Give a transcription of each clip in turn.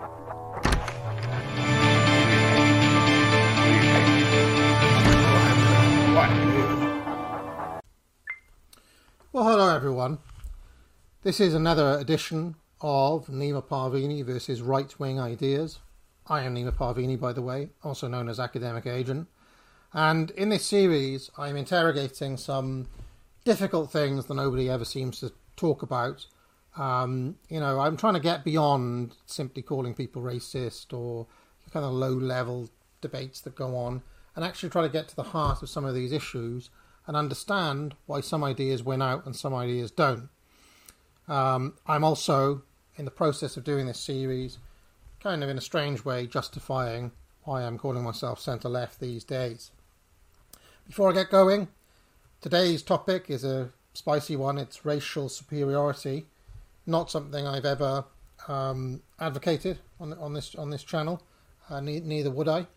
Well, hello everyone. This is another edition of Nima Parvini versus Right-Wing Ideas. I am Nima Parvini, by the way, also known as Academic Agent. And in this series, I'm interrogating some difficult things that nobody ever seems to talk about. I'm trying to get beyond simply calling people racist or kind of low-level debates that go on and actually try to get to the heart of some of these issues and understand why some ideas win out and some ideas don't. I'm also, in the process of doing this series, kind of in a strange way justifying why I'm calling myself centre-left these days. Before I get going, today's topic is a spicy one. It's racial superiority. Not something I've ever advocated on this channel. Neither would I.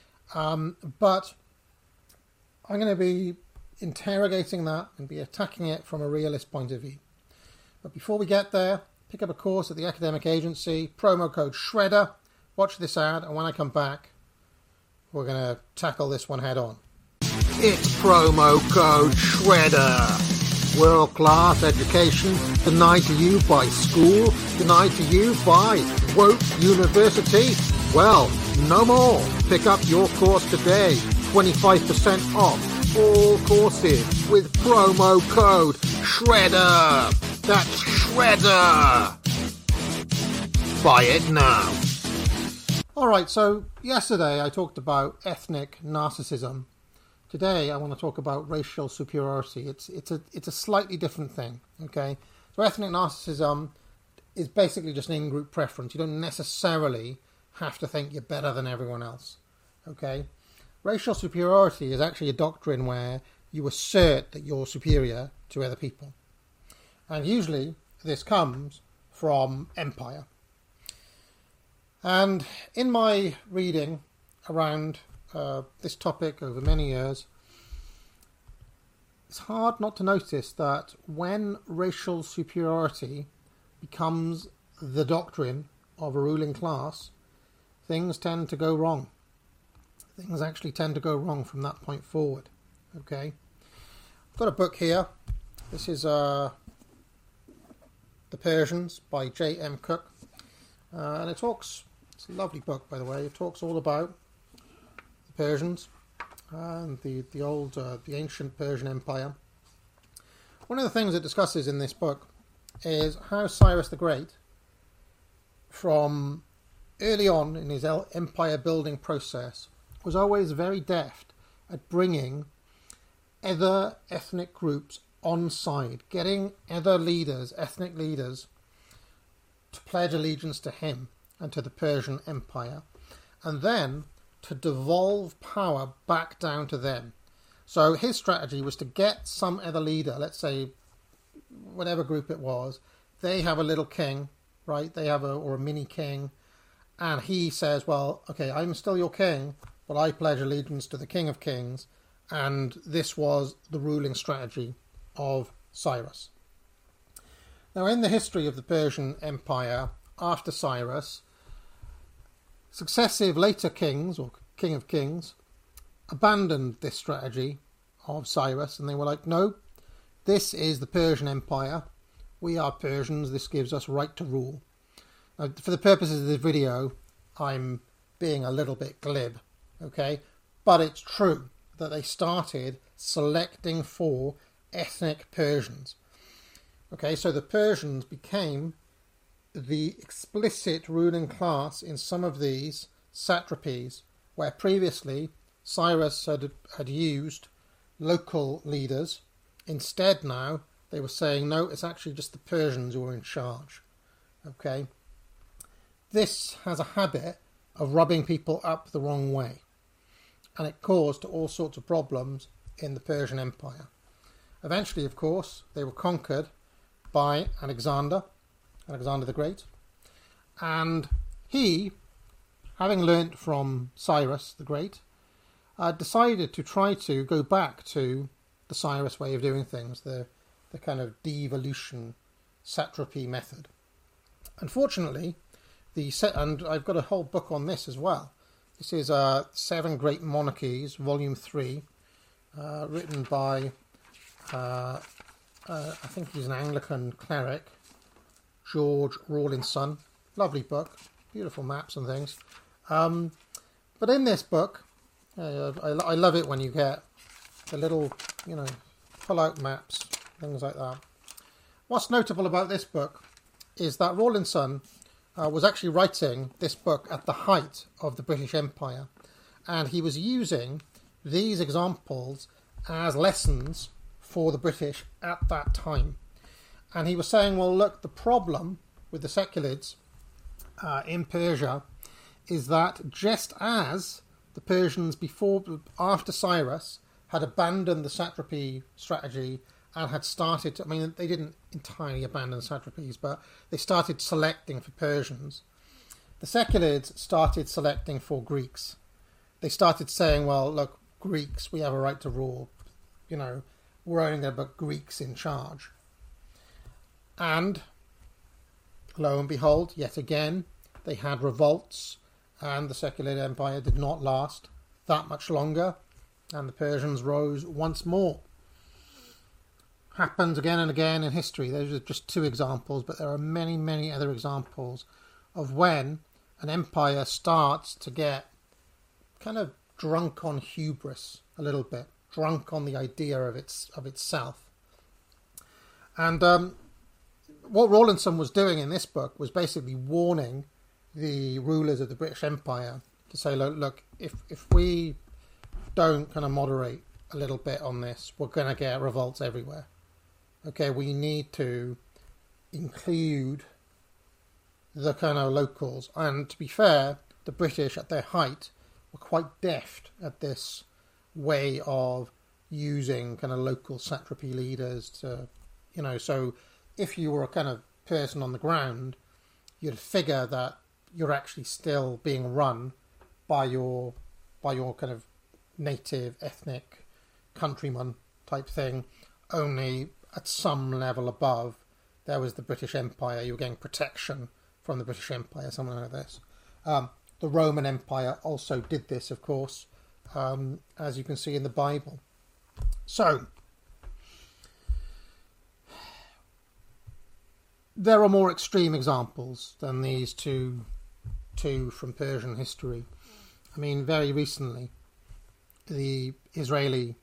But I'm going to be interrogating that and be attacking it from a realist point of view. But before we get there, pick up a course at the Academic Agency, promo code SHREDDER, watch this ad, and when I come back, we're going to tackle this one head on. It's promo code SHREDDER. World-class education denied to you by school, denied to you by woke university. Well, no more. Pick up your course today, 25% off all courses with promo code SHREDDER. That's SHREDDER. Buy it now. Alright, so yesterday I talked about ethnic narcissism. Today I want to talk about racial superiority. It's a slightly different thing, okay? So ethnic narcissism is basically just an in-group preference. You don't necessarily have to think you're better than everyone else, okay? Racial superiority is actually a doctrine where you assert that you're superior to other people. And usually this comes from empire. And in my reading around this topic over many years, it's hard not to notice that when racial superiority becomes the doctrine of a ruling class, things tend to go wrong. Things actually tend to go wrong from that point forward. Okay, I've got a book here. This is The Persians by J.M. Cook. And it's a lovely book, by the way. It talks all about the Persians and the ancient Persian Empire. One of the things it discusses in this book is how Cyrus the Great, from early on in his empire building process, was always very deft at bringing other ethnic groups on side, getting other leaders, ethnic leaders, to pledge allegiance to him and to the Persian Empire, and then to devolve power back down to them. So his strategy was to get some other leader, let's say whatever group it was, they have a little king, right? They have a mini king, and he says, well, okay, I'm still your king, but I pledge allegiance to the King of Kings, and this was the ruling strategy of Cyrus. Now, in the history of the Persian Empire, after Cyrus, successive later kings, or King of Kings, abandoned this strategy of Cyrus, and they were like, no, this is the Persian Empire. We are Persians. This gives us right to rule. Now, for the purposes of this video, I'm being a little bit glib. Okay, but it's true that they started selecting for ethnic Persians. Okay, so the Persians became the explicit ruling class in some of these satrapies, where previously Cyrus had used local leaders. Instead now they were saying, no, it's actually just the Persians who are in charge. Okay, this has a habit of rubbing people up the wrong way, and it caused all sorts of problems in the Persian Empire. Eventually, of course, they were conquered by Alexander the Great, and he, having learnt from Cyrus the Great, decided to try to go back to the Cyrus way of doing things, the kind of devolution satrapy method. Unfortunately, And I've got a whole book on this as well. This is Seven Great Monarchies, Volume 3, written by, I think he's an Anglican cleric, George Rawlinson. Lovely book, beautiful maps and things. But in this book, I love it when you get the little, pull-out maps, things like that. What's notable about this book is that Rawlinson was actually writing this book at the height of the British Empire, and he was using these examples as lessons for the British at that time. And he was saying, well, look, the problem with the Seculids in Persia is that just as the Persians after Cyrus had abandoned the satrapy strategy and had started, they didn't entirely abandon satrapies, but they started selecting for Persians. The Seculids started selecting for Greeks. They started saying, well, look, Greeks, we have a right to rule. We're only going to put Greeks in charge. And lo and behold, yet again, they had revolts, and the Secular Empire did not last that much longer, and the Persians rose once more. Happens again and again in history. Those are just two examples, but there are many, many other examples of when an empire starts to get kind of drunk on hubris a little bit, drunk on the idea of itself. And what Rawlinson was doing in this book was basically warning the rulers of the British Empire to say, look, if we don't kind of moderate a little bit on this, we're going to get revolts everywhere. Okay, we need to include the kind of locals. And to be fair, the British at their height were quite deft at this way of using kind of local satrapy leaders to, so if you were a kind of person on the ground, you'd figure that you're actually still being run by your kind of native ethnic countryman type thing, only at some level above there was the British Empire. You were getting protection from the British Empire, something like this. The Roman Empire also did this, of course, as you can see in the Bible. So there are more extreme examples than these two from Persian history. Very recently, the Israeli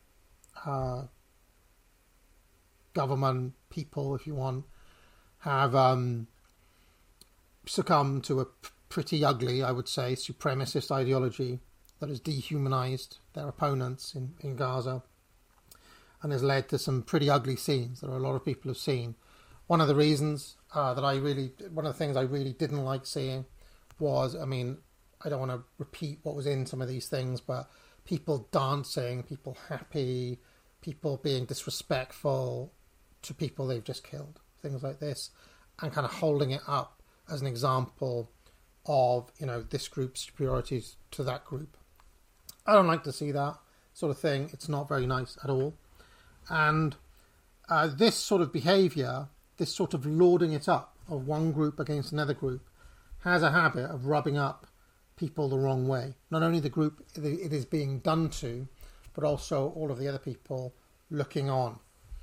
government, people, if you want, have succumbed to a pretty ugly, I would say, supremacist ideology that has dehumanized their opponents in Gaza and has led to some pretty ugly scenes that a lot of people have seen. One of the reasons one of the things I really didn't like seeing was, I don't want to repeat what was in some of these things, but people dancing, people happy, people being disrespectful to people they've just killed, things like this, and kind of holding it up as an example of, this group's superiority to that group. I don't like to see that sort of thing. It's not very nice at all. And this sort of behaviour, this sort of lording it up of one group against another group, has a habit of rubbing up people the wrong way. Not only the group it is being done to, but also all of the other people looking on.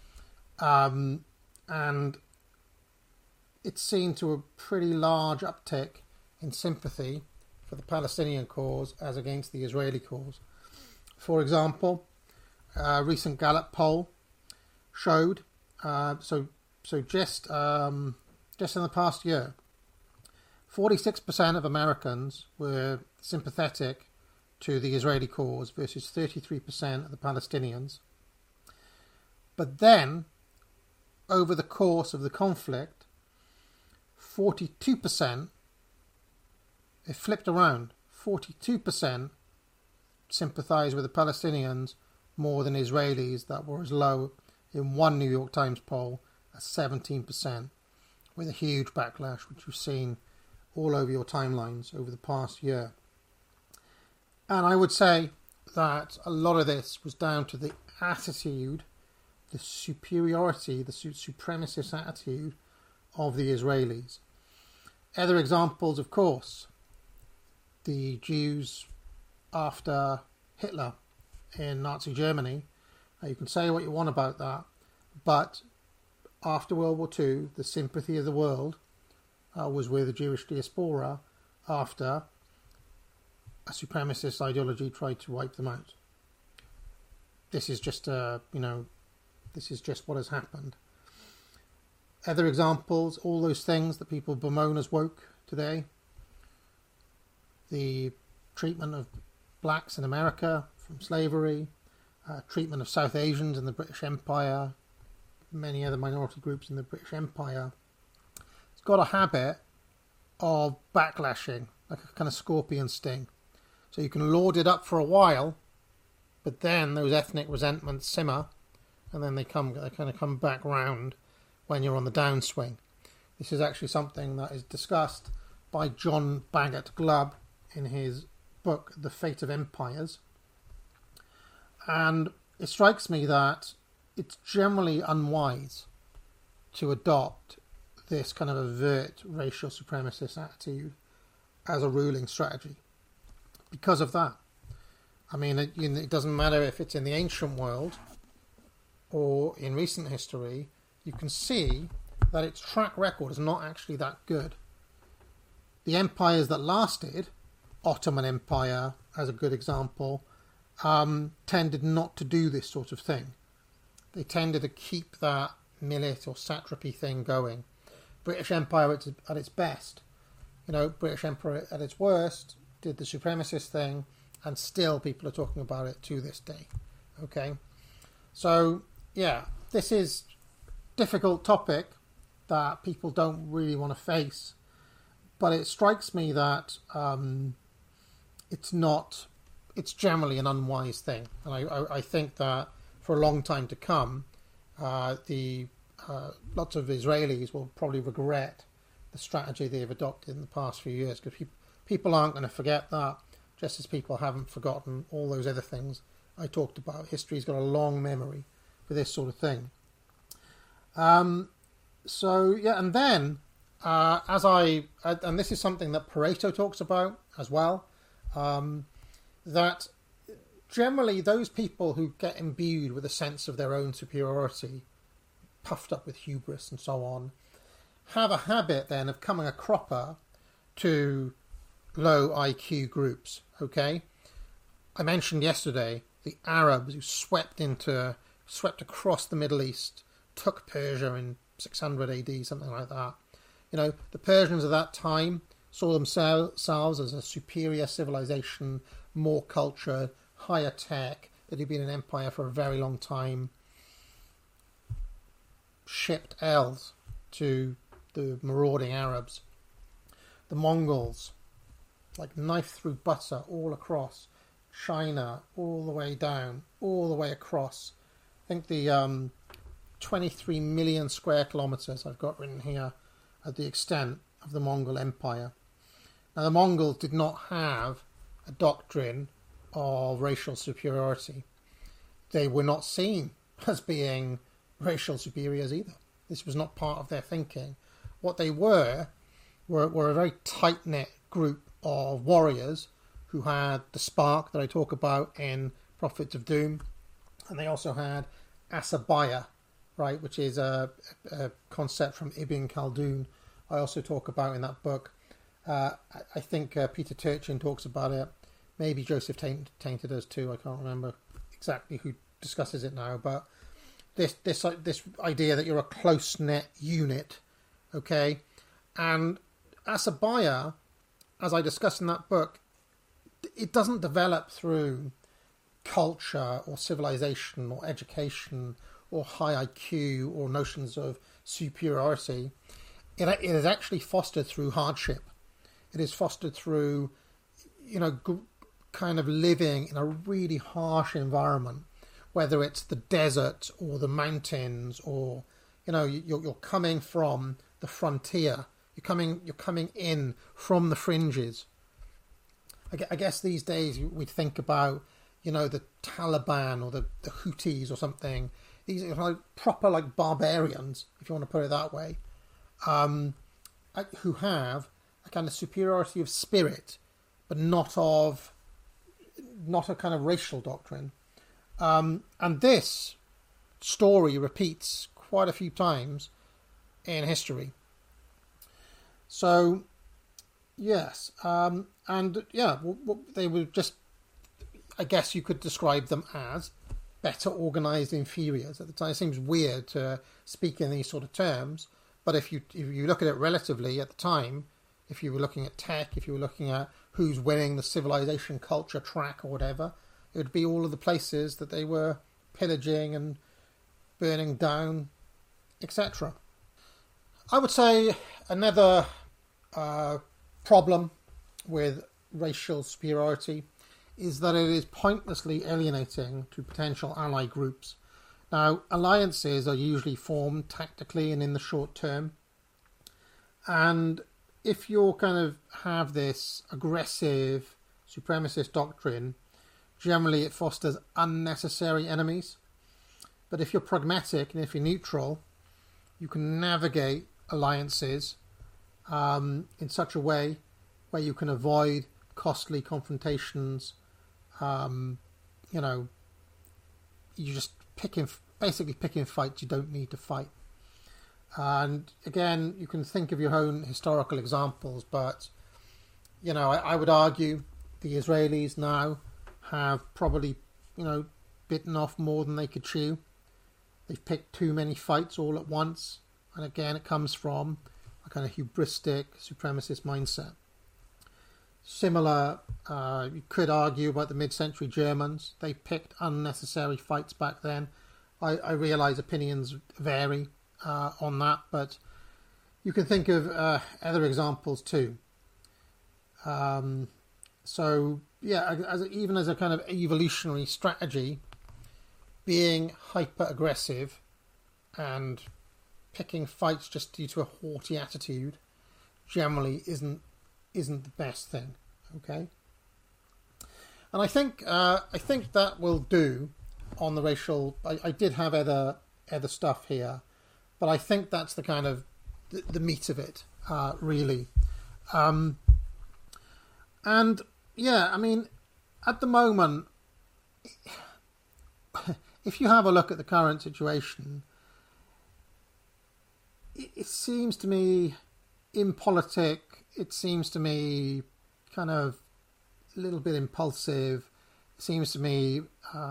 And it's seen to a pretty large uptick in sympathy for the Palestinian cause as against the Israeli cause. For example, a recent Gallup poll showed, just in the past year, 46% of Americans were sympathetic to the Israeli cause versus 33% of the Palestinians. But then, over the course of the conflict, 42%, it flipped around. 42% sympathised with the Palestinians more than Israelis, that were as low in one New York Times poll as 17%, with a huge backlash, which you've seen all over your timelines over the past year. And I would say that a lot of this was down to the attitude, the superiority, the supremacist attitude of the Israelis. Other examples, of course, the Jews after Hitler in Nazi Germany. You can say what you want about that, but after World War II, the sympathy of the world was with the Jewish diaspora after a supremacist ideology tried to wipe them out. This is just this is just what has happened. Other examples, all those things that people bemoan as woke today. The treatment of blacks in America from slavery, treatment of South Asians in the British Empire, many other minority groups in the British Empire. It's got a habit of backlashing, like a kind of scorpion sting. So you can lord it up for a while, but then those ethnic resentments simmer, and then they kind of come back round when you're on the downswing. This is actually something that is discussed by John Bagot Glubb in his book, The Fate of Empires. And it strikes me that it's generally unwise to adopt this kind of overt racial supremacist attitude as a ruling strategy because of that. I mean, it doesn't matter if it's in the ancient world or in recent history, you can see that its track record is not actually that good. The empires that lasted, Ottoman Empire as a good example, tended not to do this sort of thing. They tended to keep that millet or satrapy thing going. British Empire at its best, British Empire at its worst did the supremacist thing, and still people are talking about it to this day. Okay, so yeah, this is a difficult topic that people don't really want to face, but it strikes me that it's generally an unwise thing, and I think that for a long time to come, lots of Israelis will probably regret the strategy they've adopted in the past few years, because people aren't going to forget that, just as people haven't forgotten all those other things I talked about. History's got a long memory for this sort of thing. So yeah, and then and this is something that Pareto talks about as well, that generally those people who get imbued with a sense of their own superiority, puffed up with hubris and so on, have a habit then of coming a cropper to low IQ groups. Okay, I mentioned yesterday the Arabs who swept across the Middle East, took Persia in 600 AD, something like that. The Persians of that time saw themselves as a superior civilization, more culture, higher tech, that had been an empire for a very long time, shipped elves to the marauding Arabs. The Mongols, like knife through butter all across China, all the way down, all the way across. I think the 23 million square kilometres I've got written here at the extent of the Mongol Empire. Now, the Mongols did not have a doctrine of racial superiority. They were not seen as being racial superiors either. This was not part of their thinking. What they were a very tight-knit group of warriors who had the spark that I talk about in Prophets of Doom, and they also had Asabaya, right, which is a concept from Ibn Khaldun I also talk about in that book. I think Peter Turchin talks about it. Maybe Joseph Tainter does too. I can't remember exactly who discusses it now. But this idea that you're a close-knit unit, okay? And Asabaya, as I discuss in that book, it doesn't develop through culture or civilization or education or high IQ or notions of superiority. It is actually fostered through hardship. It is fostered through, kind of living in a really harsh environment, whether it's the desert or the mountains, or you're coming from the frontier. You're coming in from the fringes. I guess these days we think about the Taliban or the Houthis or something. These are like proper barbarians, if you want to put it that way, who have a kind of superiority of spirit, but not a kind of racial doctrine. And this story repeats quite a few times in history. So, yes, and yeah, they were just, I guess you could describe them as better organised inferiors at the time. It seems weird to speak in these sort of terms, but if you look at it relatively at the time, if you were looking at tech, if you were looking at who's winning the civilization culture track or whatever, it would be all of the places that they were pillaging and burning down, etc. I would say another problem with racial superiority is that it is pointlessly alienating to potential ally groups. Now, alliances are usually formed tactically and in the short term. And if you kind of have this aggressive supremacist doctrine, generally it fosters unnecessary enemies. But if you're pragmatic and if you're neutral, you can navigate alliances in such a way where you can avoid costly confrontations. You're just basically picking fights you don't need to fight. And again, you can think of your own historical examples, but I would argue the Israelis now have probably bitten off more than they could chew. They've picked too many fights all at once, and again, it comes from a kind of hubristic supremacist mindset. Similar, you could argue about the mid-century Germans. They picked unnecessary fights back then. I realise opinions vary on that, but you can think of other examples too. So yeah, even as a kind of evolutionary strategy, being hyper-aggressive and picking fights just due to a haughty attitude generally isn't the best thing. Okay, and I think that will do on the racial. I did have other stuff here, but I think that's the kind of the meat of it, really. And yeah, I mean, at the moment, if you have a look at the current situation, it seems to me impolitic. It seems to me kind of a little bit impulsive. It seems to me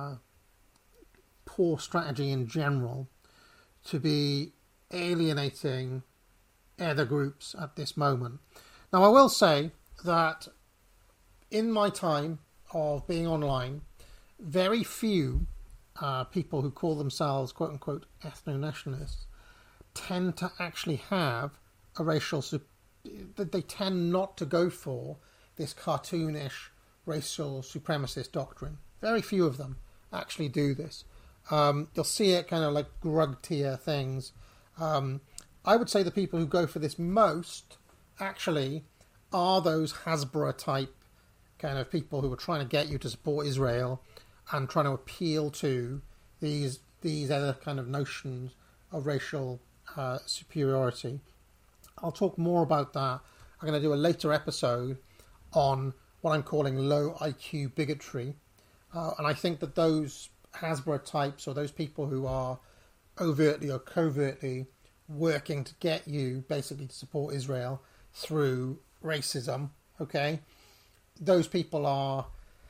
poor strategy in general to be alienating other groups at this moment. Now, I will say that in my time of being online, very few people who call themselves quote-unquote ethno-nationalists tend to actually have a racial... They tend not to go for this cartoonish racial supremacist doctrine. Very few of them actually do this. You'll see it kind of like grug tier things. I would say the people who go for this most actually are those Hasbro type kind of people who are trying to get you to support Israel and trying to appeal to these other kind of notions of racial superiority. I'll talk more about that. I'm going to do a later episode on what I'm calling low IQ bigotry. And I think that those Hasbro types, or those people who are overtly or covertly working to get you basically to support Israel through racism, okay? Those people are...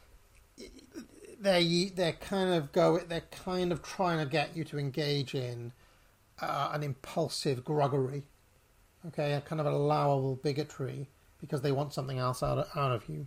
They're kind of trying to get you to engage in an impulsive gruggery, okay, a kind of allowable bigotry because they want something else out of you.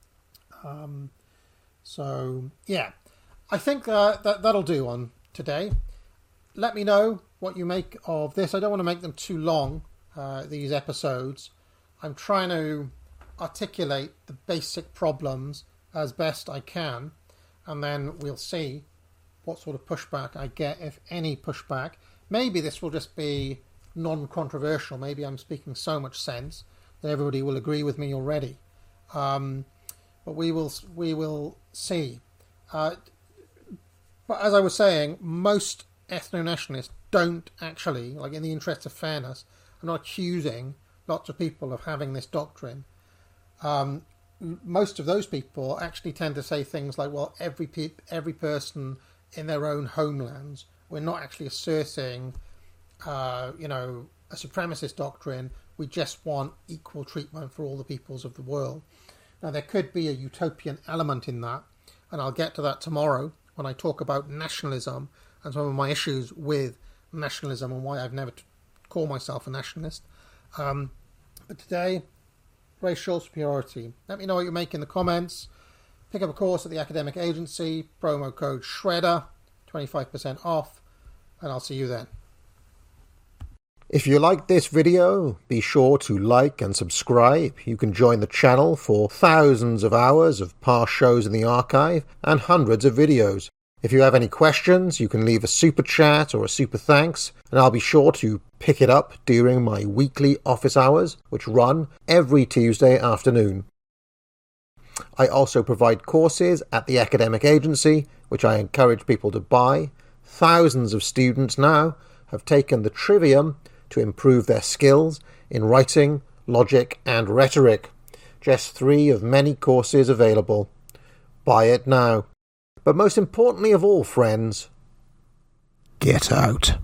So yeah, I think that'll do on today. Let me know what you make of this. I don't want to make them too long, these episodes. I'm trying to articulate the basic problems as best I can, and then we'll see what sort of pushback I get, if any pushback. Maybe this will just be non-controversial. Maybe I'm speaking so much sense that everybody will agree with me already. But we will see. But as I was saying, most ethno-nationalists don't actually, like in the interest of fairness, I'm not accusing lots of people of having this doctrine, most of those people actually tend to say things like, well, every person in their own homelands. We're not actually asserting, a supremacist doctrine. We just want equal treatment for all the peoples of the world. Now, there could be a utopian element in that, and I'll get to that tomorrow when I talk about nationalism and some of my issues with nationalism and why I've never called myself a nationalist. But today, racial superiority. Let me know what you make in the comments. Pick up a course at the Academic Agency, promo code SHREDDER, 25% off, and I'll see you then. If you liked this video, be sure to like and subscribe. You can join the channel for thousands of hours of past shows in the archive and hundreds of videos. If you have any questions, you can leave a super chat or a super thanks, and I'll be sure to pick it up during my weekly office hours, which run every Tuesday afternoon. I also provide courses at the Academic Agency, which I encourage people to buy. Thousands of students now have taken the Trivium to improve their skills in writing, logic and rhetoric. Just 3 of many courses available. Buy it now. But most importantly of all, friends, get out.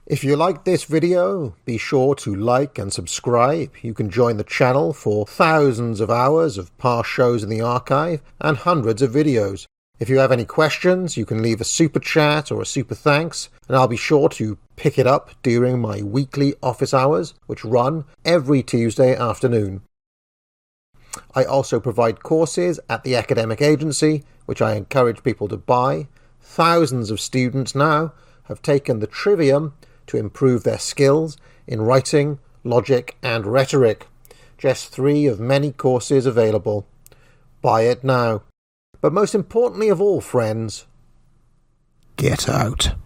If you like this video, be sure to like and subscribe. You can join the channel for thousands of hours of past shows in the archive and hundreds of videos. If you have any questions, you can leave a super chat or a super thanks, and I'll be sure to pick it up during my weekly office hours, which run every Tuesday afternoon. I also provide courses at the academic agency, which I encourage people to buy. Thousands of students now have taken the Trivium to improve their skills in writing, logic and rhetoric. Just 3 of many courses available. Buy it now. But most importantly of all, friends, get out.